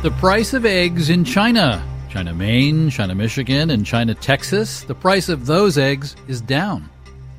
The price of eggs in China. China, Maine, China, Michigan, and China, Texas. The price of those eggs is down.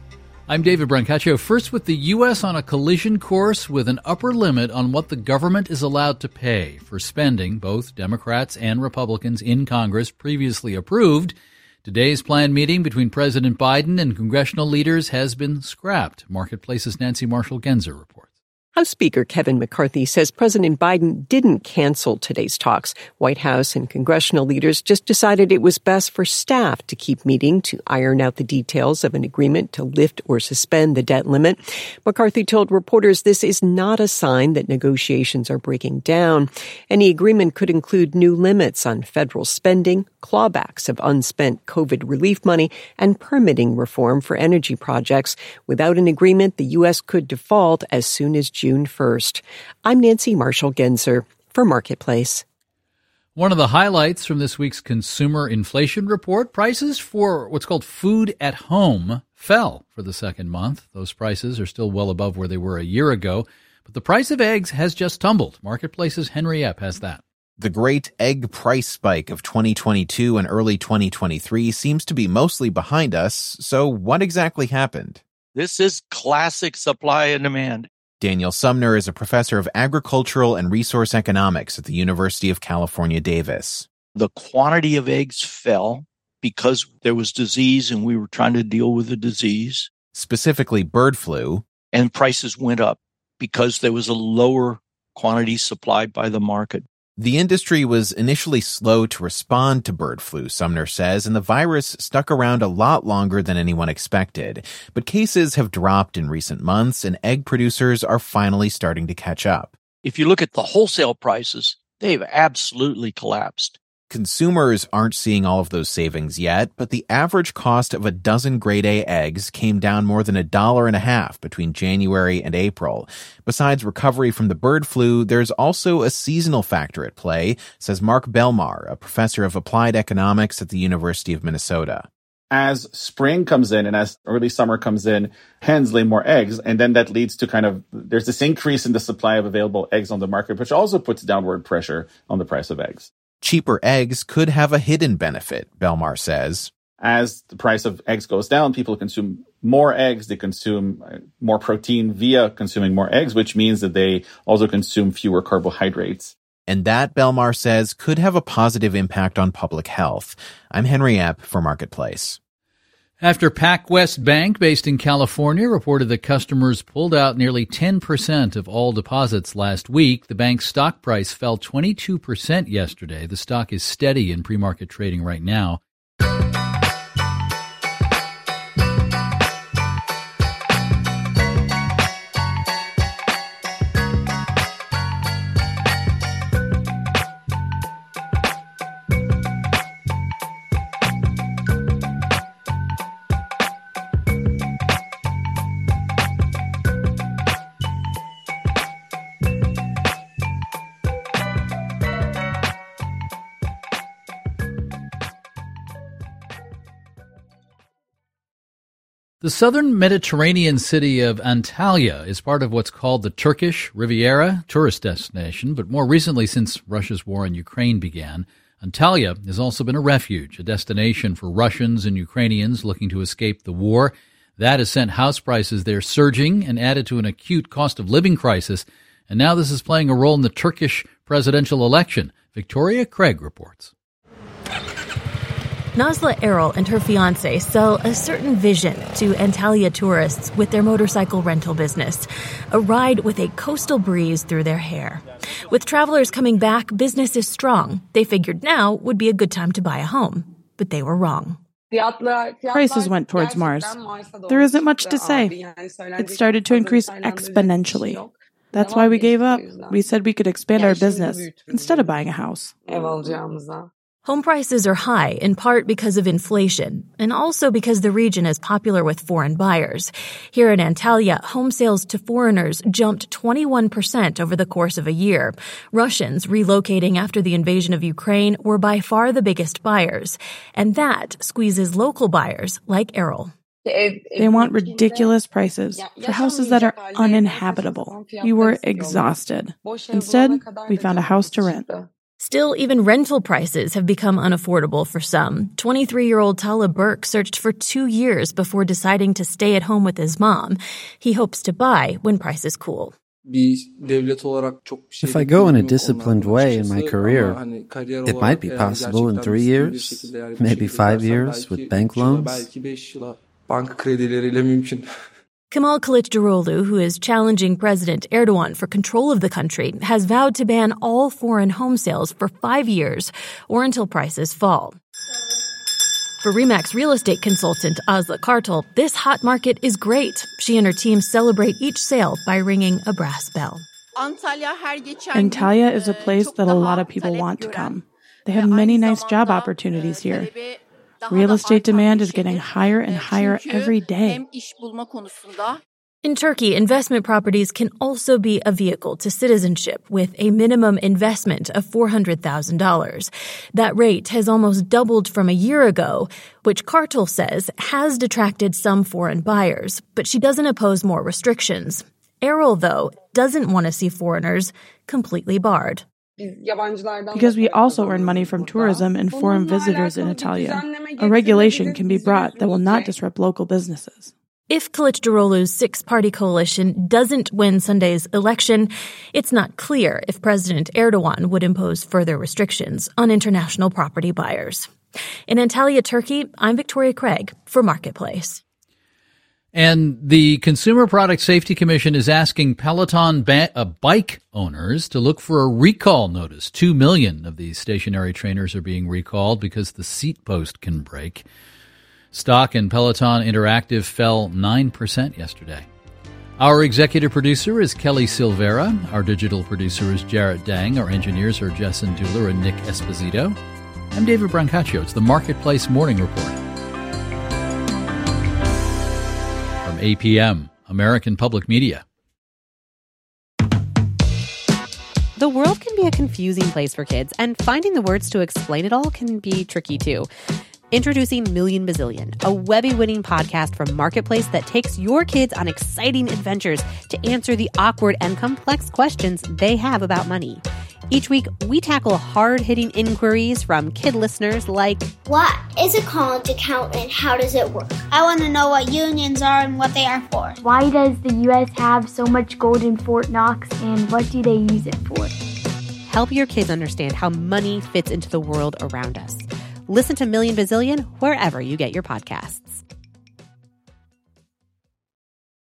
I'm David Brancaccio. First, with the U.S. on a collision course with an upper limit on what the government is allowed to pay for spending both Democrats and Republicans in Congress previously approved. Today's planned meeting between President Biden and congressional leaders has been scrapped. Marketplace's Nancy Marshall-Genzer reports. House Speaker Kevin McCarthy says President Biden didn't cancel today's talks. White House and congressional leaders just decided it was best for staff to keep meeting to iron out the details of an agreement to lift or suspend the debt limit. McCarthy told reporters this is not a sign that negotiations are breaking down. Any agreement could include new limits on federal spending, clawbacks of unspent COVID relief money, and permitting reform for energy projects. Without an agreement, the U.S. could default as soon as June 1st. I'm Nancy Marshall-Genzer for Marketplace. One of the highlights from this week's consumer inflation report, prices for what's called food at home fell for the second month. Those prices are still well above where they were a year ago, but the price of eggs has just tumbled. Marketplace's Henry Epp has that. The great egg price spike of 2022 and early 2023 seems to be mostly behind us. So what exactly happened? This is classic supply and demand. Daniel Sumner is a professor of agricultural and resource economics at the University of California, Davis. The quantity of eggs fell because there was disease and we were trying to deal with the disease. Specifically bird flu. And prices went up because there was a lower quantity supplied by the market. The industry was initially slow to respond to bird flu, Sumner says, and the virus stuck around a lot longer than anyone expected. But cases have dropped in recent months, and egg producers are finally starting to catch up. If you look at the wholesale prices, they've absolutely collapsed. Consumers aren't seeing all of those savings yet, but the average cost of a dozen grade A eggs came down more than $1.50 between January and April. Besides recovery from the bird flu, there's also a seasonal factor at play, says Mark Belmar, a professor of applied economics at the University of Minnesota. As spring comes in and as early summer comes in, hens lay more eggs, and then that leads to there's this increase in the supply of available eggs on the market, which also puts downward pressure on the price of eggs. Cheaper eggs could have a hidden benefit, Belmar says. As the price of eggs goes down, people consume more eggs. They consume more protein via consuming more eggs, which means that they also consume fewer carbohydrates. And that, Belmar says, could have a positive impact on public health. I'm Henry Epp for Marketplace. After PacWest Bank, based in California, reported that customers pulled out nearly 10% of all deposits last week, the bank's stock price fell 22% yesterday. The stock is steady in pre-market trading right now. The southern Mediterranean city of Antalya is part of what's called the Turkish Riviera tourist destination, but more recently, since Russia's war in Ukraine began, Antalya has also been a refuge, a destination for Russians and Ukrainians looking to escape the war. That has sent house prices there surging and added to an acute cost of living crisis, and now this is playing a role in the Turkish presidential election. Victoria Craig reports. Nazlı Erol and her fiancé sell a certain vision to Antalya tourists with their motorcycle rental business, a ride with a coastal breeze through their hair. With travelers coming back, business is strong. They figured now would be a good time to buy a home, but they were wrong. Prices went towards Mars. There isn't much to say. It started to increase exponentially. That's why we gave up. We said we could expand our business instead of buying a house. Home prices are high, in part because of inflation, and also because the region is popular with foreign buyers. Here in Antalya, home sales to foreigners jumped 21% over the course of a year. Russians relocating after the invasion of Ukraine were by far the biggest buyers, and that squeezes local buyers like Erol. They want ridiculous prices for houses that are uninhabitable. We were exhausted. Instead, we found a house to rent. Still, even rental prices have become unaffordable for some. 23-year-old Tala Burke searched for 2 years before deciding to stay at home with his mom. He hopes to buy when prices cool. If I go in a disciplined way in my career, it might be possible in 3 years, maybe 5 years with bank loans. Kemal Kılıçdaroğlu, who is challenging President Erdogan for control of the country, has vowed to ban all foreign home sales for 5 years or until prices fall. For RE/MAX real estate consultant Aslı Kartal, this hot market is great. She and her team celebrate each sale by ringing a brass bell. Antalya is a place that a lot of people want to come. They have many nice job opportunities here. Real estate demand is getting higher and higher every day. In Turkey, investment properties can also be a vehicle to citizenship with a minimum investment of $400,000. That rate has almost doubled from a year ago, which Kartal says has detracted some foreign buyers, but she doesn't oppose more restrictions. Errol, though, doesn't want to see foreigners completely barred. Because we also earn money from tourism and foreign visitors in Antalya. A regulation can be brought that will not disrupt local businesses. If Kılıçdaroğlu's six-party coalition doesn't win Sunday's election, it's not clear if President Erdogan would impose further restrictions on international property buyers. In Antalya, Turkey, I'm Victoria Craig for Marketplace. And the Consumer Product Safety Commission is asking Peloton bike owners to look for a recall notice. 2 million of these stationary trainers are being recalled because the seat post can break. Stock in Peloton Interactive fell 9% yesterday. Our executive producer is Kelly Silvera. Our digital producer is Jarrett Dang. Our engineers are Jessen Duhler and Nick Esposito. I'm David Brancaccio. It's the Marketplace Morning Report. From APM, American Public Media. The world can be a confusing place for kids, and finding the words to explain it all can be tricky too. Introducing Million Bazillion, a Webby-winning podcast from Marketplace that takes your kids on exciting adventures to answer the awkward and complex questions they have about money. Each week, we tackle hard-hitting inquiries from kid listeners like, what is a college account and how does it work? I want to know what unions are and what they are for. Why does the U.S. have so much gold in Fort Knox and what do they use it for? Help your kids understand how money fits into the world around us. Listen to Million Bazillion wherever you get your podcasts.